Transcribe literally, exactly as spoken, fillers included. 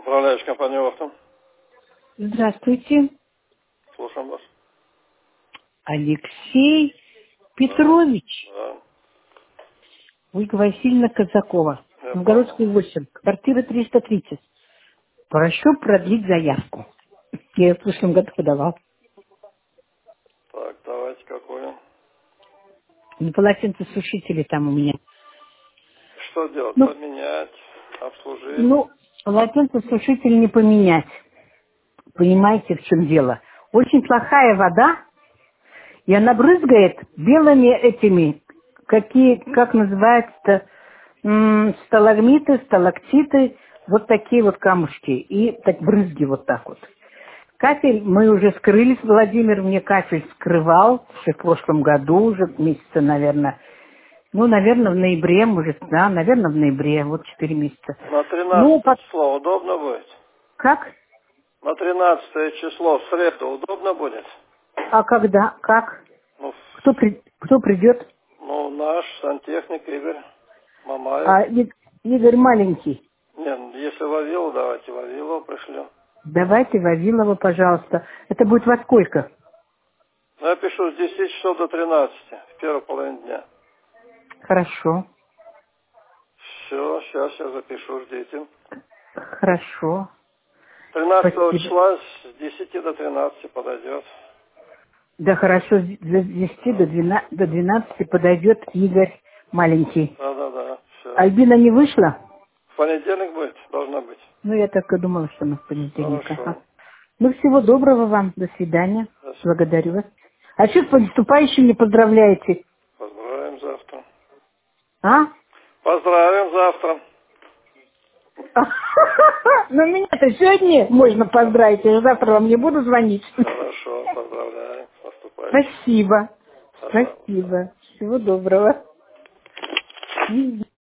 Управляющая компания «Авто». Здравствуйте, Слушаем вас. Алексей Петрович. Да. Ольга Васильевна Казакова. Я Новгородская понял. восемь. Квартира триста тридцать. Прошу продлить заявку. Я ее в прошлом году подавал. Так, давайте какую. На полотенцесушители там у меня. Что делать? Ну, Поменять, обслужить. ну, полотенцесушитель не поменять. Понимаете, в чем дело? Очень плохая вода, и она брызгает белыми этими, какие, как называется-то, м, сталагмиты, сталактиты, вот такие вот камушки, и так брызги вот так вот. Кафель мы уже скрыли, Владимир мне кафель скрывал еще в прошлом году, уже месяца, наверное, ну, наверное, в ноябре, может, да, наверное, в ноябре, вот четыре месяца. На Ну, тринадцатое под... число удобно будет? как? На тринадцатое число в среду удобно будет? А когда? Как? Ну, Кто, в- при... Кто придет? ну наш сантехник Игорь Мамаев. А, И- Игорь маленький. Не, ну, если Вавилу, давайте Вавилу пришлю. Давайте Вавилова, пожалуйста. Это будет во сколько? Ну, я пишу с десяти часов до тринадцати, в первой половине дня. Хорошо. Все, сейчас я запишу, ждите. Хорошо. тринадцатого Спасибо. числа с десяти до тринадцати подойдет. Да, хорошо. С десяти до двенадцати, до двенадцати подойдет Игорь маленький. Да, да, да, все. Альбина не вышла? В понедельник будет, должна быть. Ну, я так и думала, что она в понедельник. Ага. Хорошо. Ну, всего доброго вам. До свидания. До свидания. Благодарю вас. А что с наступающим не поздравляете? Поздравим завтра. А? Поздравим завтра. Ну, меня-то сегодня можно поздравить, я завтра вам не буду звонить. Хорошо, поздравляем. С наступающим. Спасибо. Пожалуйста. Спасибо. Всего доброго.